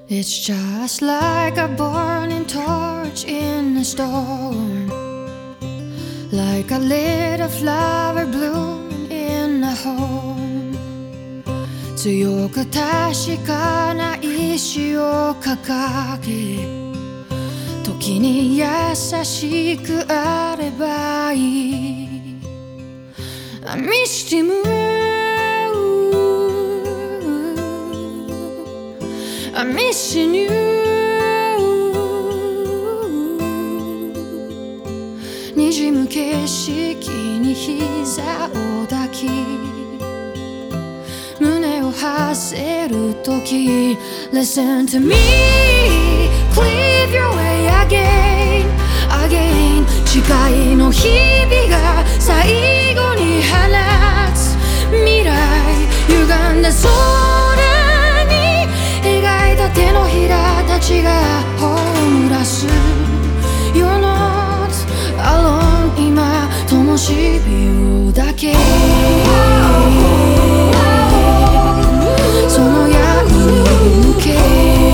It's just like a burning torch in a storm, like a little flower blooming in a home. 強く確かな意志を掲げ、時に優しくあればいい。I missed him, I'm missing you. 滲む景色に膝を抱き、胸を張せるとき Listen to me, cleave your way again, again. 誓いの日々が最後に放つ未来、歪んだ空に描いた手のひらたちが葬らす You're not alone 今灯火をだけその闇に向け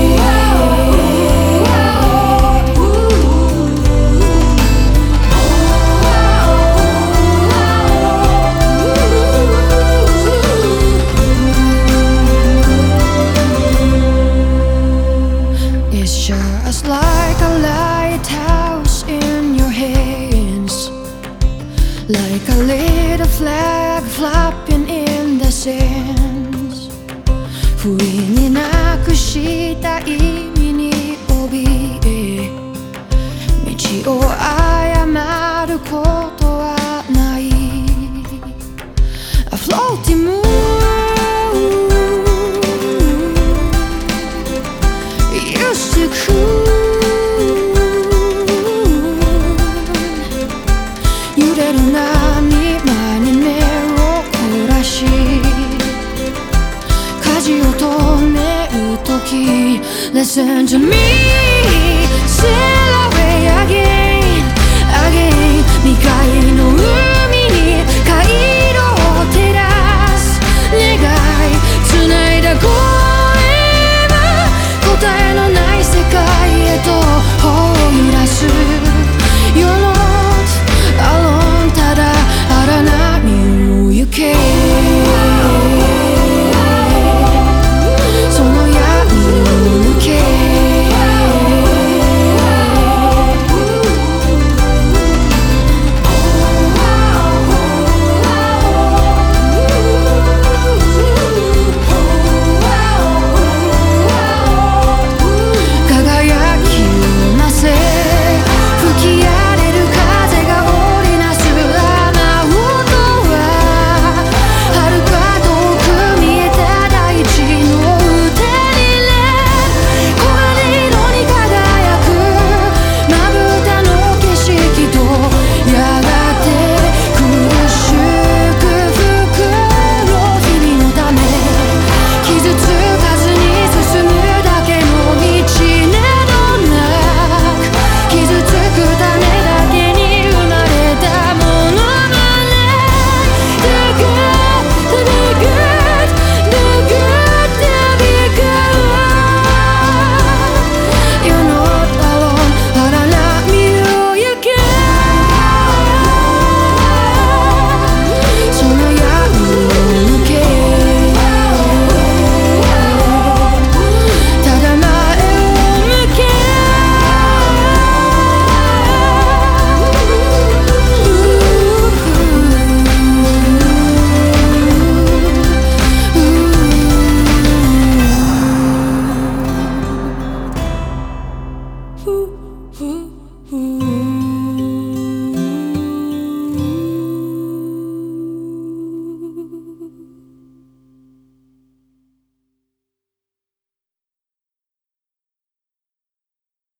Just like a lighthouse in your hands, like a little flag flapping in the sands. 不意になくした意味に怯え、道を誤ることはない。A floating moon used to cool.揺れる波間に目を凝らし舵を止めるとき Listen to me